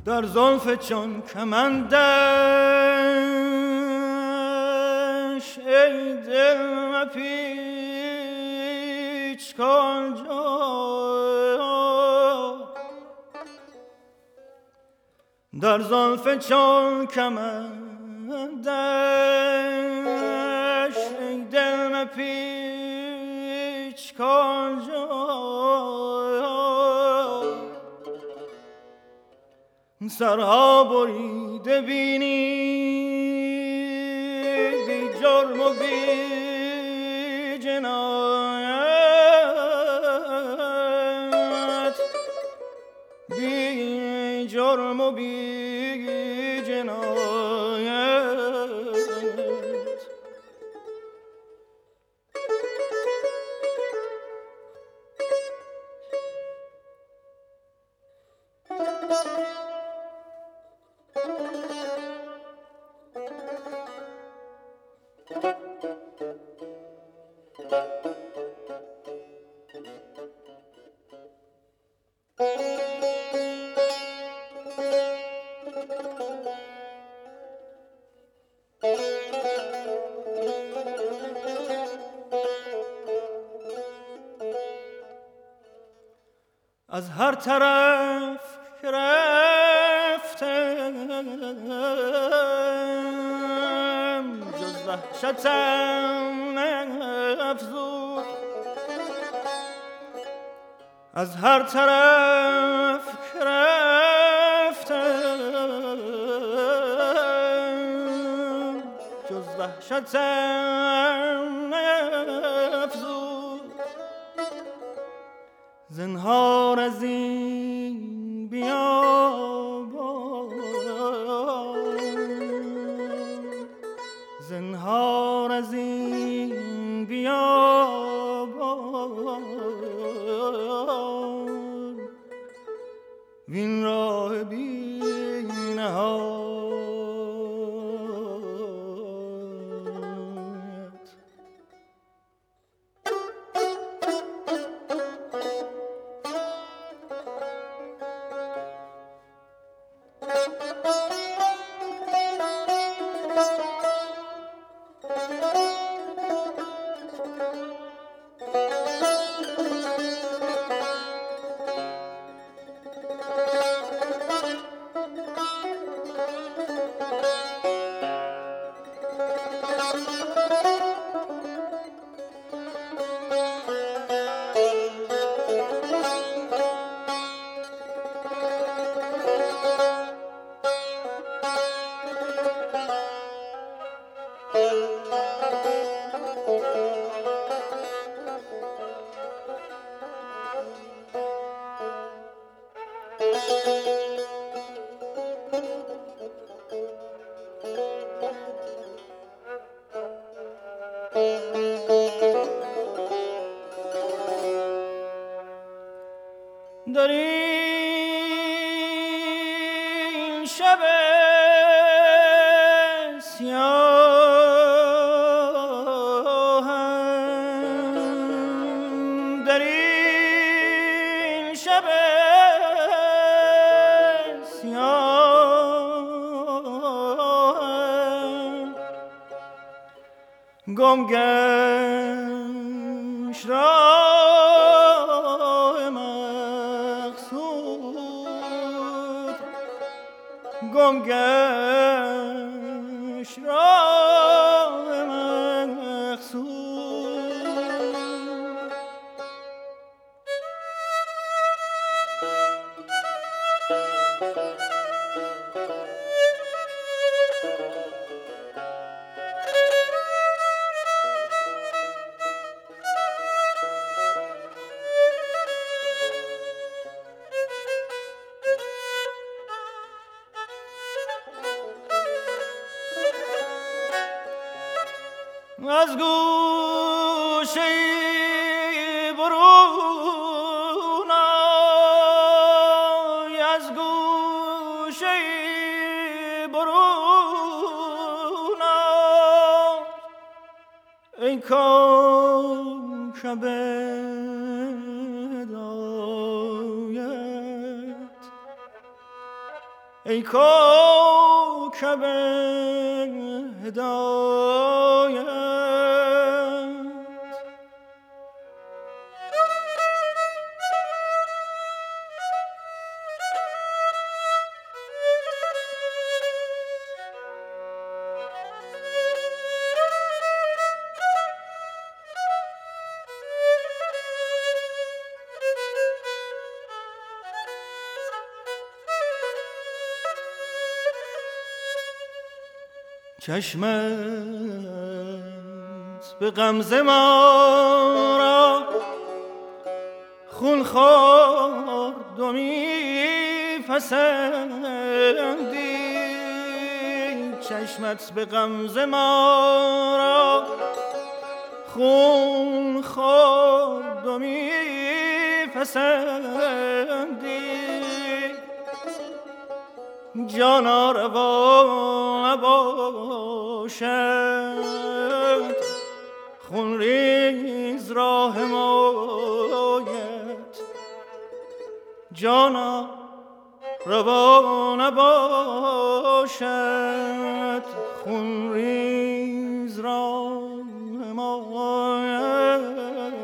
در زلف چون کمندش ای دل مپیچ کجا در زلف چون کمندش ای دل مپیچ کجا سرها بریده بینی بی جرم و بی جنایت بی جرم و بی جنایت از هر طرف که رفتم جز وحشتم افزود از هر طرف که رفتم جز وحشتم افزود زنهار از این بیابان زنهار از این بیابان وین راه بی نهایت در این شب سیاهم در این شب سیاهم گم گشت گم گشت راه مقصود از گوشه برون آی از گوشه برون آی ای کوکب هدایت ای کوکب هدایت. چشمت به غمزه ما را خون خورد و می‌پسندی. چشمت به غمزه ما را خون خورد و می‌پسندی. جانا روا نباشد خون ریز را حمایت. جانا روا نباشد خون ریز را حمایت.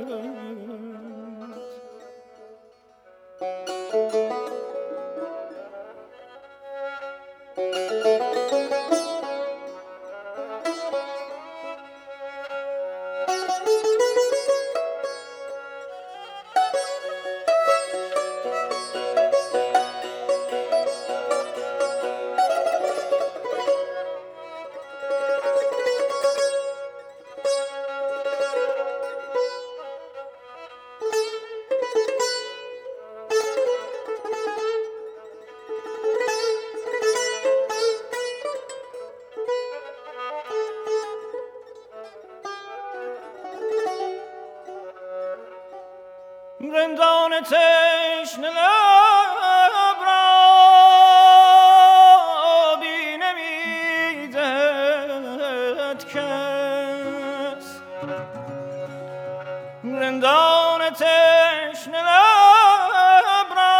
رندان تشنه لب را آبی نمیدهد کس. رندان تشنه لب را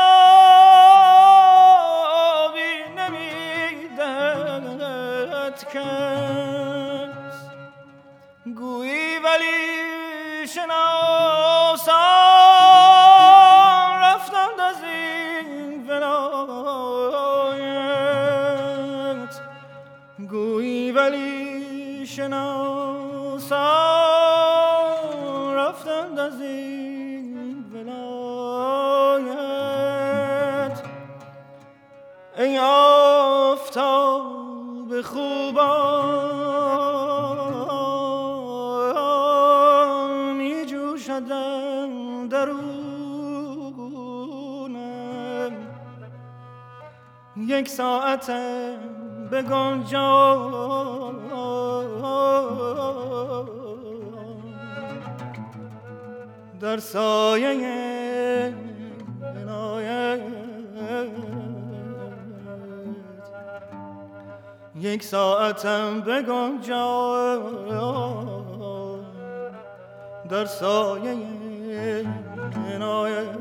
آبی نمیدهد کس. گویی ولی شناسان گویی ولی شناسان رفتند از این ولایت. ای آفتاب خوبان می جوشد درونم. یک ساعت بگنجا در سایه عنایت. یک ساعتم بگنجا در سایه عنایت.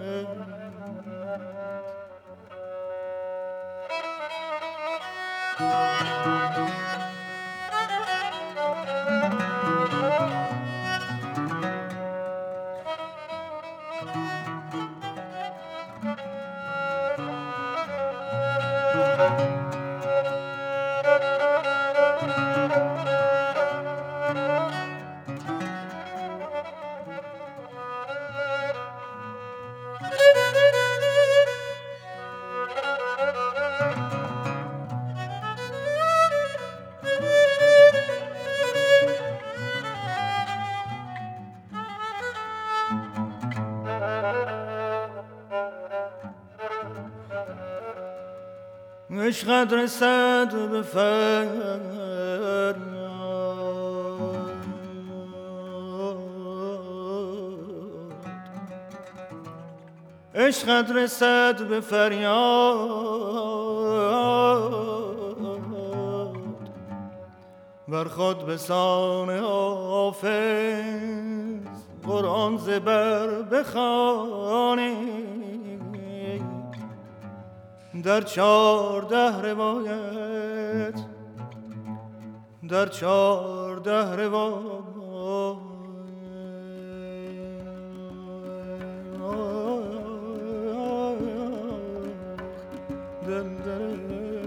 عشقت رسد به فریاد. عشقت رسد به فریاد. بر خود به سان حافظ قرآن زبر بخوانی. در 14 روایت، در 14 روایت دل